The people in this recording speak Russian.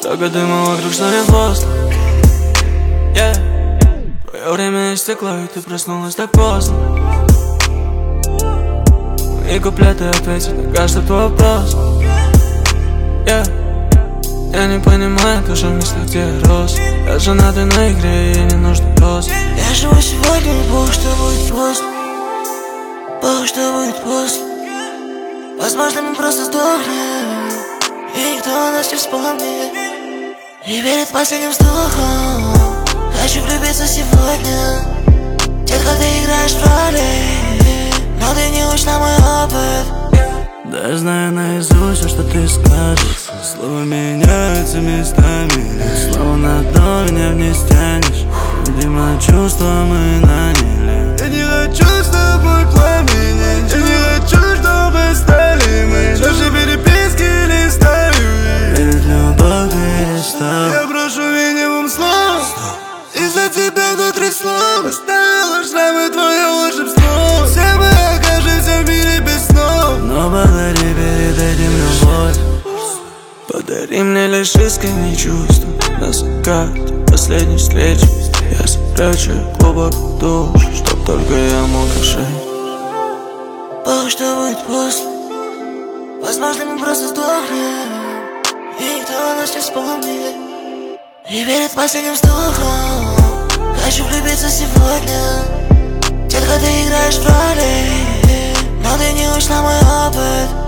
Столько дыма вокруг, что не просто. Твое время истекло, и ты проснулась так поздно. И куплеты ответят на каждый твой вопрос. Я не понимаю, тоже в местах, где я рос. Я женатый на игре, и ей не нужен рост. Я живу сегодня, бог, что будет после. Бог, что будет после. Возможно, мы просто сдохнем, и никто нас не вспомнит. И верит последним вздохом. Хочу влюбиться сегодня. Детка, ты играешь в роли, но ты не учишь на мой опыт. Да я знаю наизусть все, что ты скажешь. Слова меняются местами, слово на дно меня вниз тянешь. Видимо, чувства мы наняли. Я не хочу с тобой пламени, я не хочу, чтобы стали мы. Наши переписки листаю, верить любовь перестал. Я прошу минимум слов, из-за тебя внутри слов оставила шрамы твое волшебство. Все мы окажемся в мире без снов, но подари перед этим любовь. Подари мне лишь искренние чувства. На закате последней встречи я спрячу глубоко душу, чтоб только я мог решить. Бог, что будет после. Возможно, мы просто сдохнем, и никто нас не вспомнит. И верит последним вздохом. Хочу влюбиться сегодня. Детка, ты играешь в роли, но ты не учишь на мой опыт.